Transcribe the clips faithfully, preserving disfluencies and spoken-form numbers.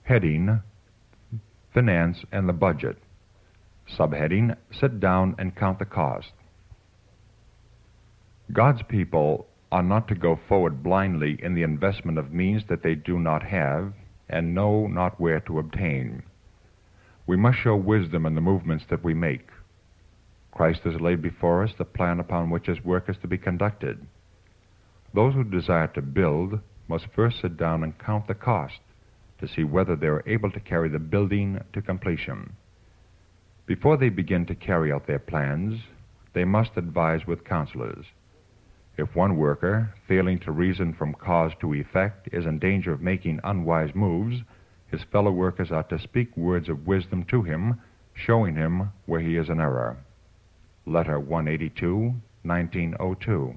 Heading: Finance and the Budget. Subheading: Sit down and count the cost. God's people are not to go forward blindly in the investment of means that they do not have and know not where to obtain. We must show wisdom in the movements that we make. Christ has laid before us the plan upon which his work is to be conducted. Those who desire to build must first sit down and count the cost to see whether they are able to carry the building to completion. Before they begin to carry out their plans, they must advise with counselors. If one worker, failing to reason from cause to effect, is in danger of making unwise moves, his fellow workers are to speak words of wisdom to him, showing him where he is in error. Letter one eighty-two, nineteen oh two.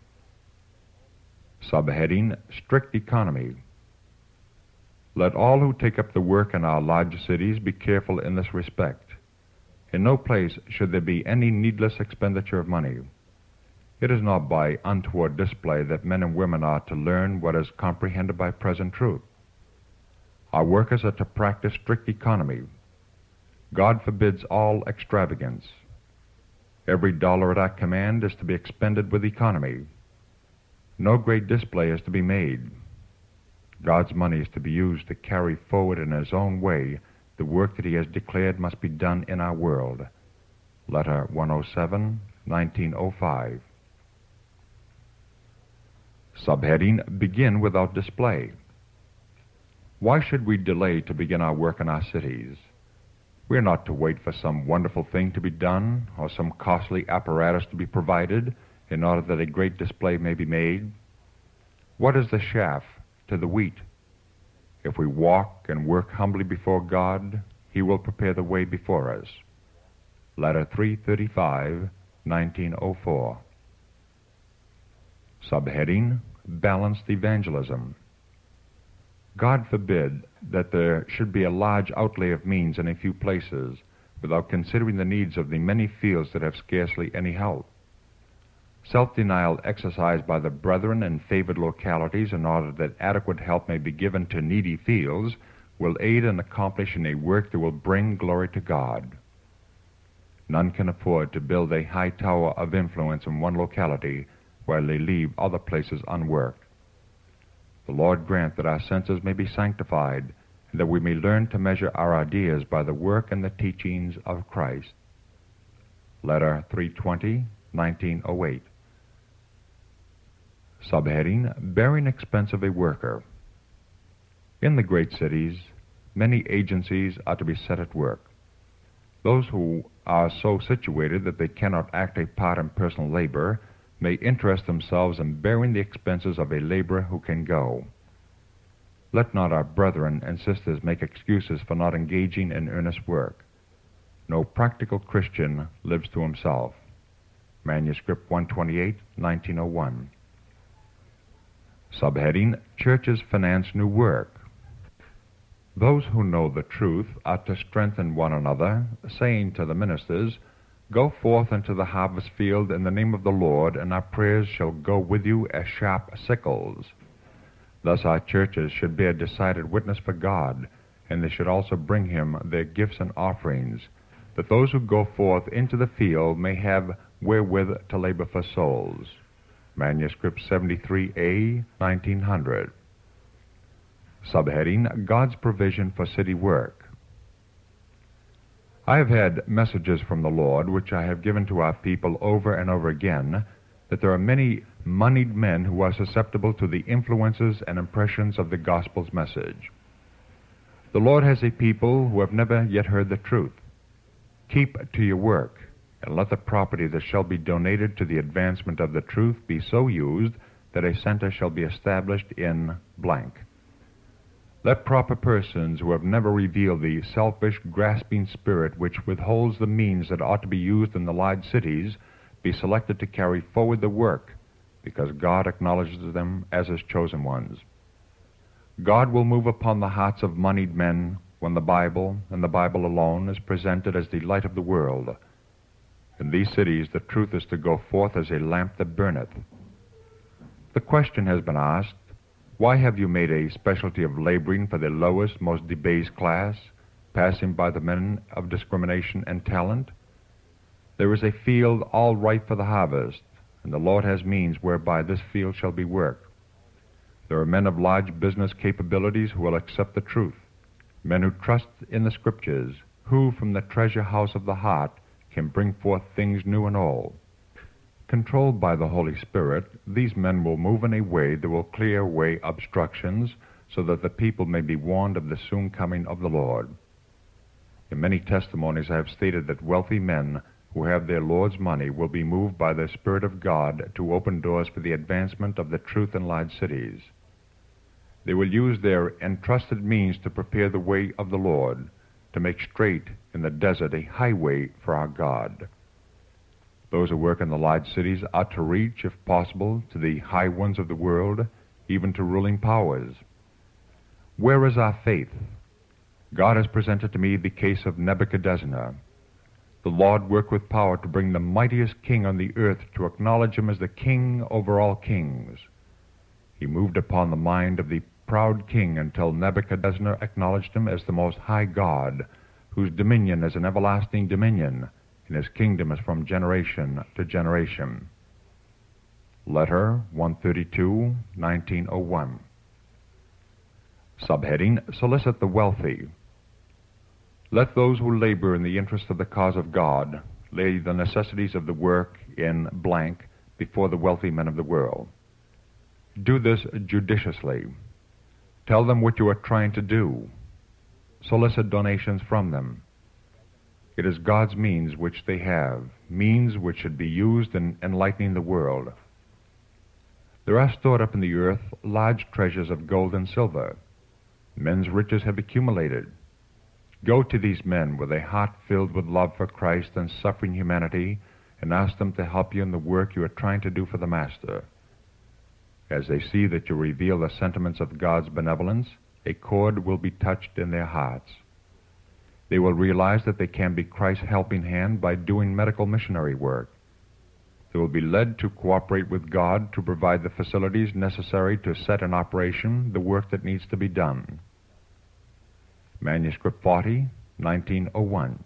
Subheading: Strict Economy. Let all who take up the work in our large cities be careful in this respect. In no place should there be any needless expenditure of money. It is not by untoward display that men and women are to learn what is comprehended by present truth. Our workers are to practice strict economy. God forbids all extravagance. Every dollar at our command is to be expended with economy. No great display is to be made. God's money is to be used to carry forward in his own way the work that he has declared must be done in our world. Letter one oh seven, nineteen oh five. Subheading: Begin without display. Why should we delay to begin our work in our cities? We are not to wait for some wonderful thing to be done or some costly apparatus to be provided in order that a great display may be made. What is the chaff to the wheat? If we walk and work humbly before God, he will prepare the way before us. Letter three thirty-five, nineteen oh four. Subheading: Balanced Evangelism. God forbid that there should be a large outlay of means in a few places without considering the needs of the many fields that have scarcely any help. Self-denial exercised by the brethren in favored localities in order that adequate help may be given to needy fields will aid in accomplishing a work that will bring glory to God. None can afford to build a high tower of influence in one locality while they leave other places unworked. The Lord grant that our senses may be sanctified and that we may learn to measure our ideas by the work and the teachings of Christ. Letter three twenty, nineteen oh eight. Subheading: Bearing expense of a worker. In the great cities, many agencies are to be set at work. Those who are so situated that they cannot act a part in personal labor may interest themselves in bearing the expenses of a laborer who can go. Let not our brethren and sisters make excuses for not engaging in earnest work. No practical Christian lives to himself. Manuscript one twenty-eight, nineteen oh one. Subheading: Churches finance new work. Those who know the truth are to strengthen one another, saying to the ministers, Go forth into the harvest field in the name of the Lord, and our prayers shall go with you as sharp sickles. Thus our churches should bear decided witness for God, and they should also bring him their gifts and offerings, that those who go forth into the field may have wherewith to labor for souls. Manuscript seventy-three A, nineteen hundred. Subheading: God's Provision for City Work. I have had messages from the Lord which I have given to our people over and over again, that there are many moneyed men who are susceptible to the influences and impressions of the gospel's message. The Lord has a people who have never yet heard the truth. Keep to your work, and let the property that shall be donated to the advancement of the truth be so used that a center shall be established in blank. Let proper persons who have never revealed the selfish, grasping spirit which withholds the means that ought to be used in the large cities be selected to carry forward the work, because God acknowledges them as his chosen ones. God will move upon the hearts of moneyed men when the Bible, and the Bible alone, is presented as the light of the world. In these cities the truth is to go forth as a lamp that burneth. The question has been asked, Why have you made a specialty of laboring for the lowest, most debased class, passing by the men of discrimination and talent? There is a field all ripe for the harvest, and the Lord has means whereby this field shall be worked. There are men of large business capabilities who will accept the truth, men who trust in the Scriptures, who from the treasure house of the heart can bring forth things new and old. Controlled by the Holy Spirit, these men will move in a way that will clear away obstructions so that the people may be warned of the soon coming of the Lord. In many testimonies I have stated that wealthy men who have their Lord's money will be moved by the Spirit of God to open doors for the advancement of the truth in large cities. They will use their entrusted means to prepare the way of the Lord, to make straight in the desert a highway for our God. Those who work in the large cities are to reach, if possible, to the high ones of the world, even to ruling powers. Where is our faith? God has presented to me the case of Nebuchadnezzar. The Lord worked with power to bring the mightiest king on the earth to acknowledge him as the king over all kings. He moved upon the mind of the proud king until Nebuchadnezzar acknowledged him as the Most High God, whose dominion is an everlasting dominion, and his kingdom is from generation to generation. Letter one thirty-two, nineteen oh one. Subheading, Solicit the Wealthy. Let those who labor in the interest of the cause of God lay the necessities of the work in blank before the wealthy men of the world. Do this judiciously. Tell them what you are trying to do. Solicit donations from them. It is God's means which they have, means which should be used in enlightening the world. There are stored up in the earth large treasures of gold and silver. Men's riches have accumulated. Go to these men with a heart filled with love for Christ and suffering humanity, and ask them to help you in the work you are trying to do for the Master. As they see that you reveal the sentiments of God's benevolence, a chord will be touched in their hearts. They will realize that they can be Christ's helping hand by doing medical missionary work. They will be led to cooperate with God to provide the facilities necessary to set in operation the work that needs to be done. Manuscript forty, nineteen oh one.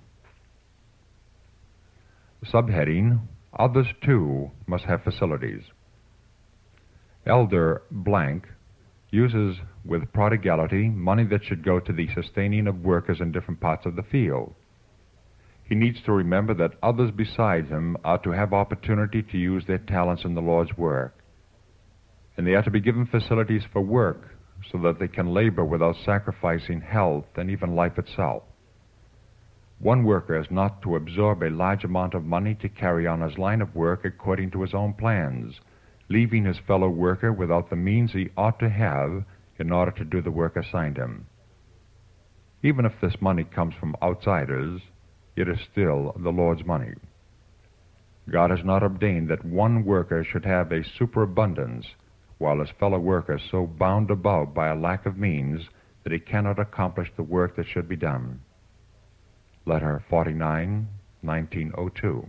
Subheading, Others too must have facilities. Elder Blank uses with prodigality money that should go to the sustaining of workers in different parts of the field. He needs to remember that others besides him are to have opportunity to use their talents in the Lord's work, and they are to be given facilities for work so that they can labor without sacrificing health and even life itself. One worker is not to absorb a large amount of money to carry on his line of work according to his own plans, leaving his fellow worker without the means he ought to have in order to do the work assigned him. Even if this money comes from outsiders, it is still the Lord's money. God has not ordained that one worker should have a superabundance, while his fellow worker is so bound about by a lack of means that he cannot accomplish the work that should be done. Letter forty-nine, nineteen oh two.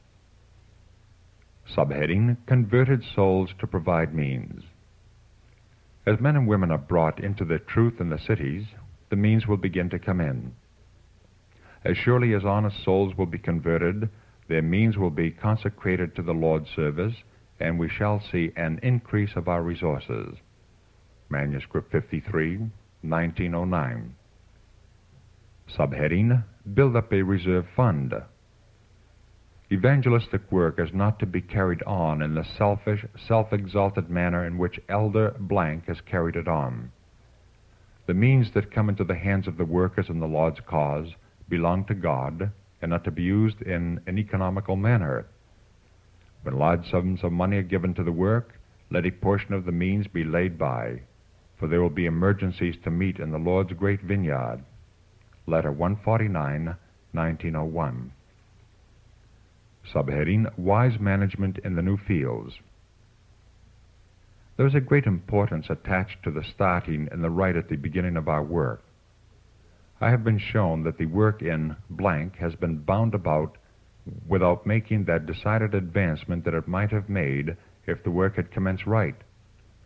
Subheading, Converted Souls to Provide Means. As men and women are brought into the truth in the cities, the means will begin to come in. As surely as honest souls will be converted, their means will be consecrated to the Lord's service, and we shall see an increase of our resources. Manuscript fifty-three, nineteen oh nine. Subheading, Build up a reserve fund. Evangelistic work is not to be carried on in the selfish, self-exalted manner in which Elder Blank has carried it on. The means that come into the hands of the workers in the Lord's cause belong to God and are to be used in an economical manner. When large sums of money are given to the work, let a portion of the means be laid by, for there will be emergencies to meet in the Lord's great vineyard. Letter one forty-nine, nineteen oh one. Subheading, Wise Management in the New Fields. There is a great importance attached to the starting and the right at the beginning of our work. I have been shown that the work in blank has been bound about without making that decided advancement that it might have made if the work had commenced right.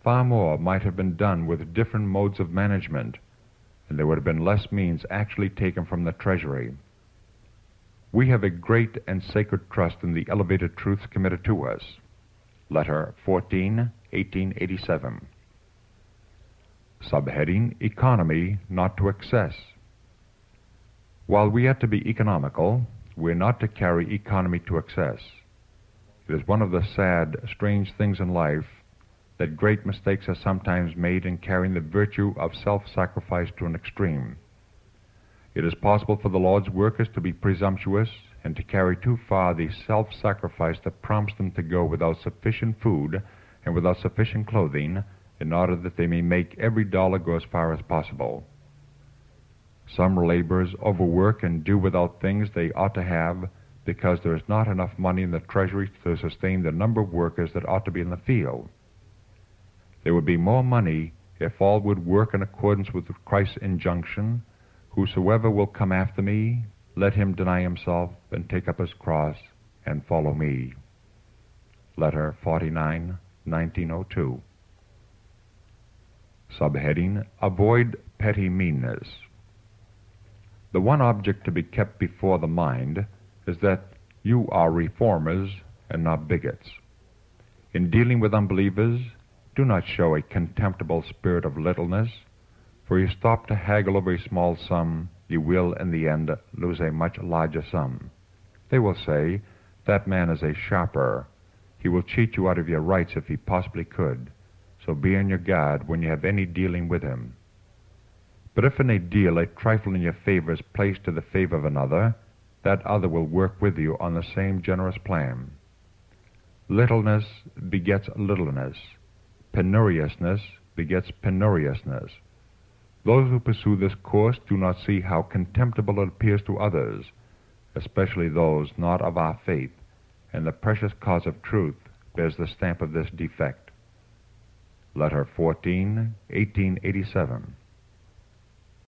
Far more might have been done with different modes of management, and there would have been less means actually taken from the treasury. We have a great and sacred trust in the elevated truths committed to us. Letter fourteen, eighteen eighty-seven. Subheading, Economy Not to Excess. While we are to be economical, we are not to carry economy to excess. It is one of the sad, strange things in life that great mistakes are sometimes made in carrying the virtue of self-sacrifice to an extreme. It is possible for the Lord's workers to be presumptuous and to carry too far the self-sacrifice that prompts them to go without sufficient food and without sufficient clothing in order that they may make every dollar go as far as possible. Some laborers overwork and do without things they ought to have because there is not enough money in the treasury to sustain the number of workers that ought to be in the field. There would be more money if all would work in accordance with Christ's injunction, "Whosoever will come after me, let him deny himself and take up his cross and follow me." Letter forty-nine, nineteen oh two. Subheading, Avoid Petty Meanness. The one object to be kept before the mind is that you are reformers and not bigots. In dealing with unbelievers, do not show a contemptible spirit of littleness, for you stop to haggle over a small sum, you will in the end lose a much larger sum. They will say, "That man is a sharper. He will cheat you out of your rights if he possibly could, so be on your guard when you have any dealing with him." But if in a deal a trifle in your favor is placed to the favor of another, that other will work with you on the same generous plan. Littleness begets littleness. Penuriousness begets penuriousness. Those who pursue this course do not see how contemptible it appears to others, especially those not of our faith, and the precious cause of truth bears the stamp of this defect. Letter fourteen, eighteen eighty-seven.